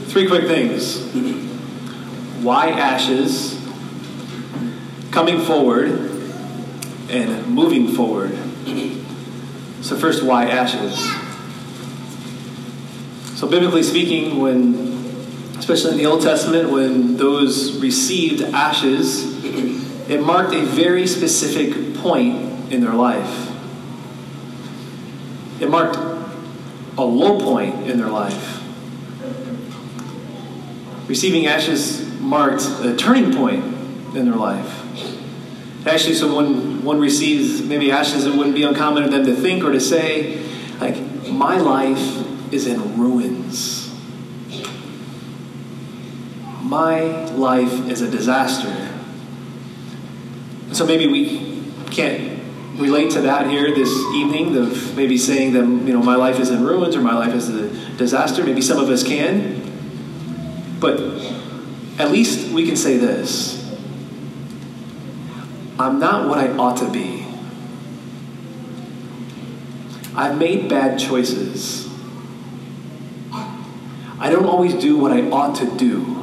Three quick things. Why ashes, coming forward, and moving forward. So first, why ashes? So biblically speaking, especially in the Old Testament, when those received ashes, it marked a very specific point in their life. It marked a low point in their life. Receiving ashes marked a turning point in their life. Actually, so when one receives maybe ashes, it wouldn't be uncommon for them to think or to say, like, my life is in ruins. My life is a disaster. So maybe we can't relate to that here this evening, of maybe saying that, my life is in ruins or my life is a disaster. Maybe some of us can. But at least we can say this: I'm not what I ought to be. I've made bad choices. I don't always do what I ought to do.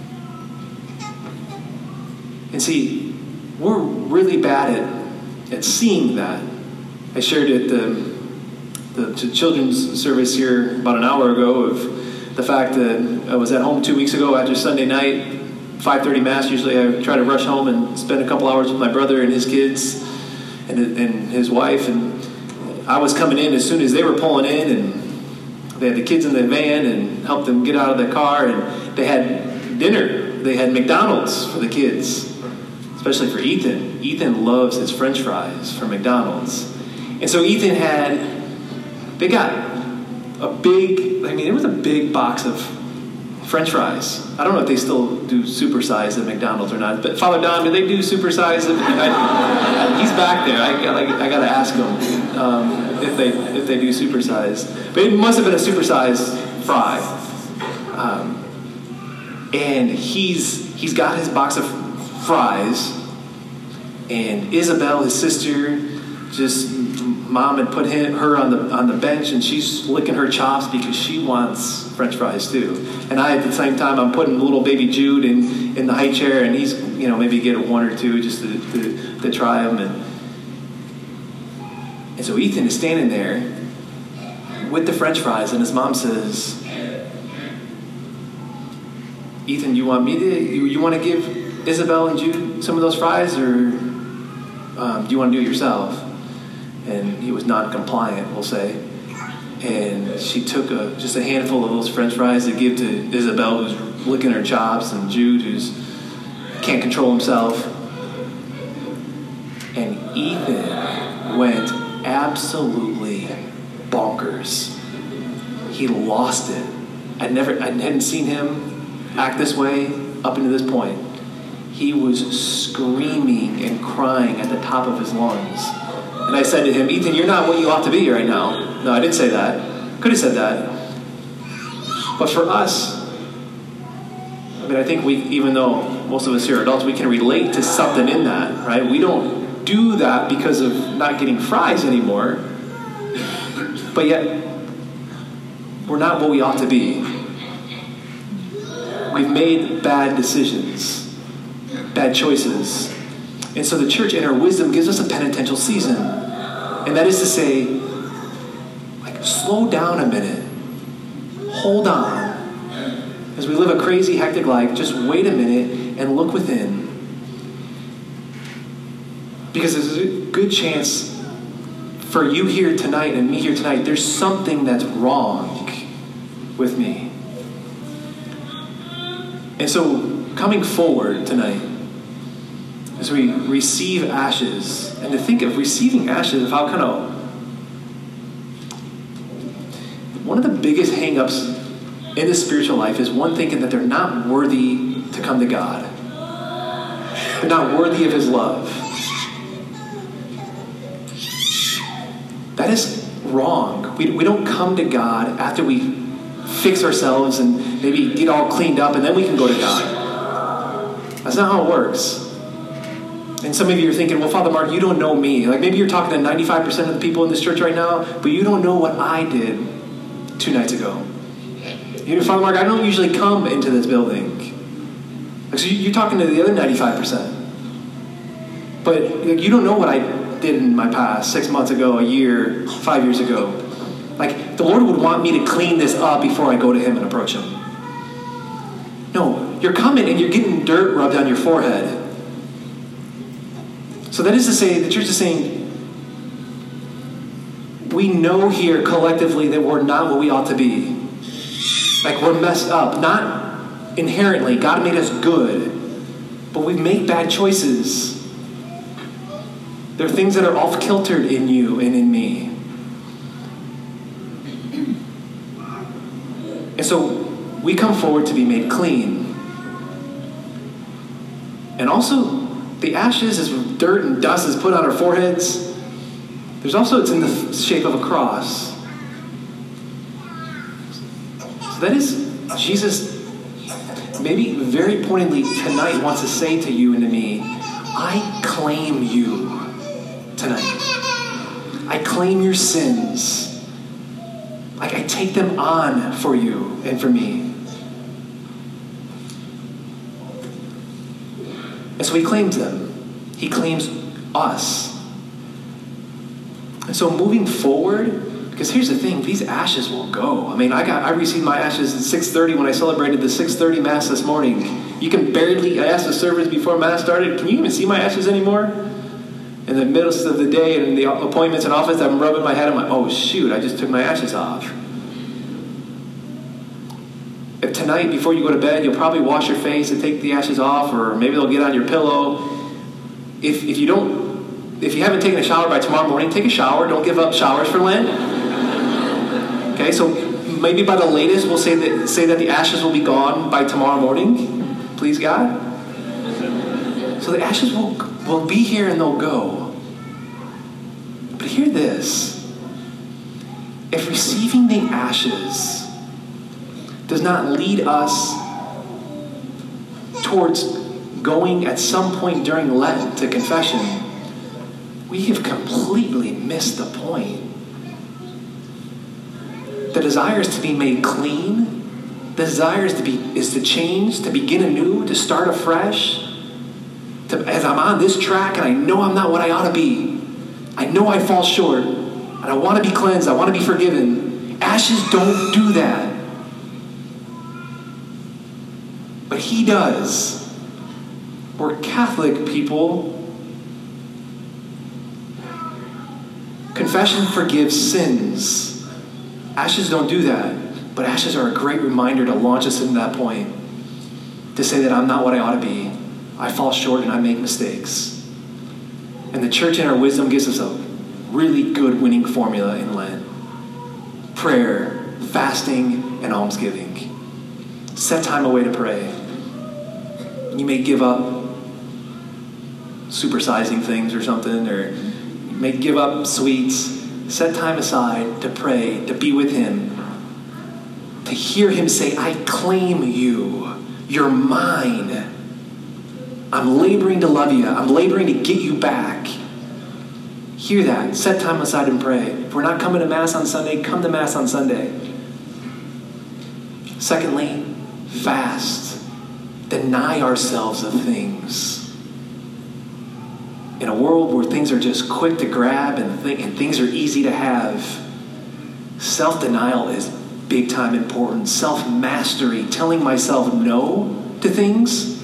And see, we're really bad at seeing that. I shared at the children's service here about an hour ago of the fact that I was at home 2 weeks ago after Sunday night, 5:30 Mass. Usually I try to rush home and spend a couple hours with my brother and his kids and his wife. And I was coming in as soon as they were pulling in, and they had the kids in the van and helped them get out of the car. And they had dinner. They had McDonald's for the kids, especially for Ethan. Ethan loves his French fries from McDonald's. And so they got it was a big box of French fries. I don't know if they still do supersize at McDonald's or not, but Father Don, do they do supersize? He's back there. I got to ask him if they do supersize. But it must have been a supersized fry. And he's got his box of fries, and Isabel, his sister, Mom had put her on the bench, and she's licking her chops because she wants French fries too. And I, at the same time, I'm putting little baby Jude in the high chair, and he's maybe get one or two just to try them. And so Ethan is standing there with the French fries, and his mom says, "Ethan, you want to give Isabel and Jude some of those fries, or do you want to do it yourself?" And he was non-compliant, we'll say. And she took just a handful of those French fries to give to Isabel, who's licking her chops, and Jude, who's can't control himself. And Ethan went absolutely bonkers. He lost it. I hadn't seen him act this way up until this point. He was screaming and crying at the top of his lungs. And I said to him, "Ethan, you're not what you ought to be right now." No, I didn't say that. Could have said that. But for us, I think even though most of us here are adults, we can relate to something in that, right? We don't do that because of not getting fries anymore. But yet, we're not what we ought to be. We've made bad decisions, bad choices. And so the church, in her wisdom, gives us a penitential season. And that is to say, slow down a minute. Hold on. As we live a crazy, hectic life, just wait a minute and look within. Because there's a good chance for you here tonight and me here tonight, there's something that's wrong with me. And so, coming forward tonight, as we receive ashes, and to think of receiving ashes, of how one of the biggest hang-ups in the spiritual life is one thinking that they're not worthy to come to God. They're not worthy of His love. That is wrong. We don't come to God after we fix ourselves and maybe get all cleaned up, and then we can go to God. That's not how it works. And some of you are thinking, well, Father Mark, you don't know me. Like maybe you're talking to 95% of the people in this church right now, but you don't know what I did 2 nights ago. Father Mark, I don't usually come into this building. So you're talking to the other 95%. But you don't know what I did in my past, 6 months ago, a year, 5 years ago. Like, the Lord would want me to clean this up before I go to him and approach him. No, you're coming and you're getting dirt rubbed on your forehead. So that is to say, the church is saying, we know here collectively that we're not what we ought to be. Like, we're messed up. Not inherently. God made us good. But we've made bad choices. There are things that are off-kiltered in you and in me. And so we come forward to be made clean. And also, the ashes as dirt and dust is put on our foreheads. There's also, it's in the shape of a cross. So that is, Jesus, maybe very pointedly tonight wants to say to you and to me, I claim you tonight. I claim your sins. I take them on for you and for me. And so he claims them. He claims us. And so moving forward, because here's the thing, these ashes will go. I mean, I received my ashes at 6:30 when I celebrated the 6:30 Mass this morning. You can barely, I asked the servers before Mass started, can you even see my ashes anymore? In the midst of the day and the appointments in office, I'm rubbing my head, I'm like, oh shoot, I just took my ashes off. If tonight, before you go to bed, you'll probably wash your face and take the ashes off, or maybe they'll get on your pillow. If you haven't taken a shower by tomorrow morning, take a shower. Don't give up showers for Lent. Okay, so maybe by the latest, we'll say that the ashes will be gone by tomorrow morning. Please God. So the ashes will be here and they'll go. But hear this. If receiving the ashes does not lead us towards going at some point during Lent to confession, we have completely missed the point. The desire is to be made clean. The desire is to change, to begin anew, to start afresh. As I'm on this track and I know I'm not what I ought to be. I know I fall short. And I want to be cleansed. I want to be forgiven. Ashes don't do that. But he does. We're Catholic people. Confession forgives sins. Ashes don't do that. But ashes are a great reminder to launch us into that point. To say that I'm not what I ought to be. I fall short and I make mistakes. And the church in our wisdom gives us a really good winning formula in Lent. Prayer, fasting, and almsgiving. Set time away to pray. You may give up supersizing things or something, or you may give up sweets. Set time aside to pray, to be with him, to hear him say, I claim you. You're mine. I'm laboring to love you. I'm laboring to get you back. Hear that. Set time aside and pray. If we're not coming to Mass on Sunday, come to Mass on Sunday. Secondly, fast. Deny ourselves of things. In a world where things are just quick to grab and things are easy to have, self-denial is big time important. Self-mastery, telling myself no to things,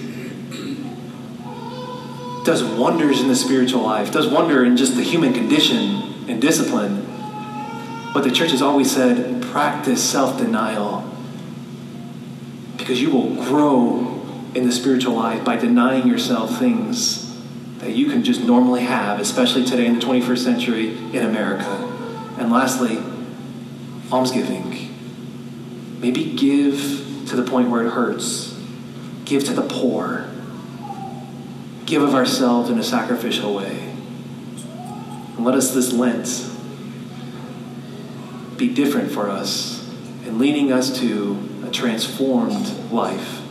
does wonders in the spiritual life, does wonder in just the human condition and discipline. But the church has always said, practice self-denial, because you will grow in the spiritual life by denying yourself things that you can just normally have, especially today in the 21st century in America. And lastly, almsgiving. Maybe give to the point where it hurts. Give to the poor. Give of ourselves in a sacrificial way. And let us this Lent be different for us and leading us to a transformed life.